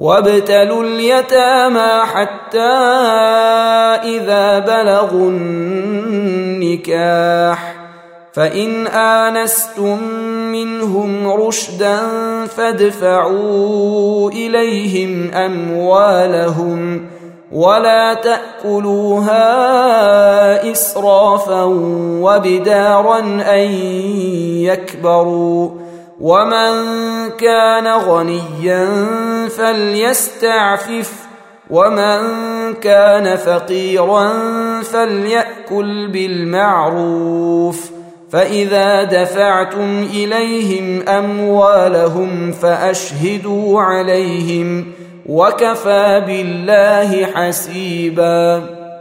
وابتلوا اليتامى حتى إذا بلغوا النكاح فإن آنستم منهم رشدا فادفعوا إليهم أموالهم ولا تأكلوها إسرافا وبدارا أن يكبروا ومن كان غنيا فليستعفف ومن كان فقيرا فليأكل بالمعروف فإذا دفعتم إليهم أموالهم فأشهدوا عليهم وكفى بالله حسيبا.